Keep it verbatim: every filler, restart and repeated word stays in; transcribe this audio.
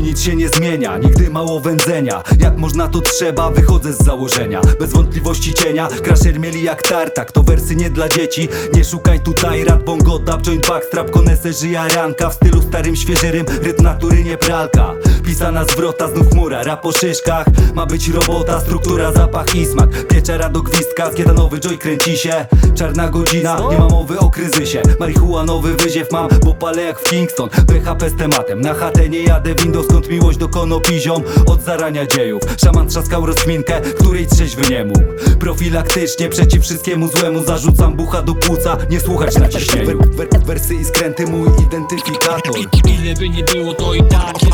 mi nic się nie zmienia, nigdy mało wędzenia. Jak można to trzeba, wychodzę z założenia. Bez wątpliwości cienia, crasher mieli jak tartak. To wersy nie dla dzieci, nie szukaj tutaj rad. Bongo dub, joint backstrap, koneserzy jaranka. W stylu starym, świeżyrym, rytm natury nie pralka. Pisana zwrota, znów chmura, rap o szyszkach. Ma być robota, struktura, zapach i smak. Pieczara do gwizdka, skietanowy joy kręci się. Czarna godzina, nie ma mowy o kryzysie. Marihuanowy wyziew mam, bo palę jak w Kingston. B H P z tematem, na chatę nie jadę windą. Skąd miłość do konopi ziom, od zarania dziejów. Szaman trzaskał rozkminkę, której trzeźwy nie mógł. Profilaktycznie, przeciw wszystkiemu złemu. Zarzucam bucha do płuca, nie słuchać na ciśnieniu. Wersy i skręty, mój identyfikator. Ile by nie było, to i tak